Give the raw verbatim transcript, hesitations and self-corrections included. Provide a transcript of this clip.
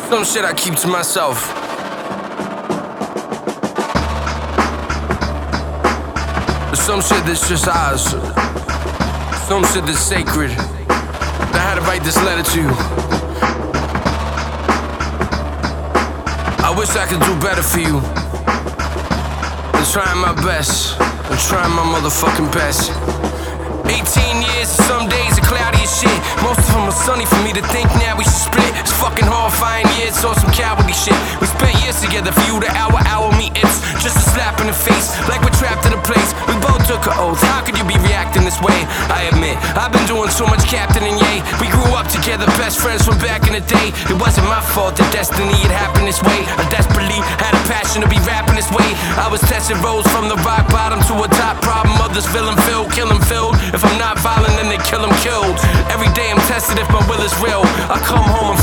Some shit I keep to myself. But some shit that's just ours. Some shit that's sacred. I had to write this letter to you. I wish I could do better for you. I'm trying my best. I'm trying my motherfucking best. eighteen years, some days are cloudy as shit. Most of them are sunny for me to think now we should split. It's fucking horrifying years, saw some cowardly shit. We spent years together for you to hour, hour me. It's just a slap in the face, like we're trapped in a place. We both took an oath, how could you be reacting this way? I admit, I've been doing so much Captain and Ye. We grew up together, best friends from back in the day. It wasn't my fault that destiny had happened this way. I desperately had a passion to be rapping this way. I was testing roads from the rock bottom to a top. Problem others feeling filled, killing filled. If I'm not violent, then they kill him killed. Every day I'm tested if my will is real. I come home and